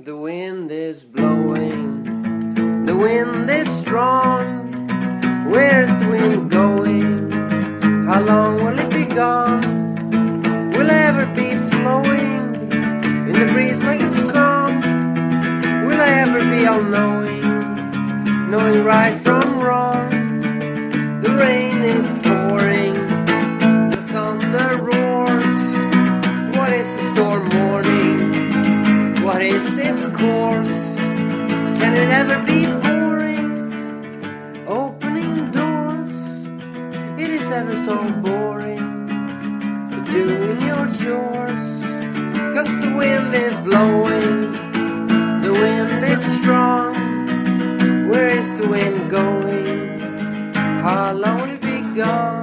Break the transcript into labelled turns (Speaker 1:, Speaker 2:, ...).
Speaker 1: The wind is blowing, the wind is strong. Where's the wind going? How long will it be gone? Will I ever be flowing in the breeze like a song? Will I ever be all-knowing, knowing right from wrong? The rain is pouring, the thunder roars. What is the storm warning? What is its course? Can it ever be boring? Opening doors, it is ever so boring. Doing your chores, 'cause the wind is blowing, the wind is strong. Where is the wind going? How long will it be gone?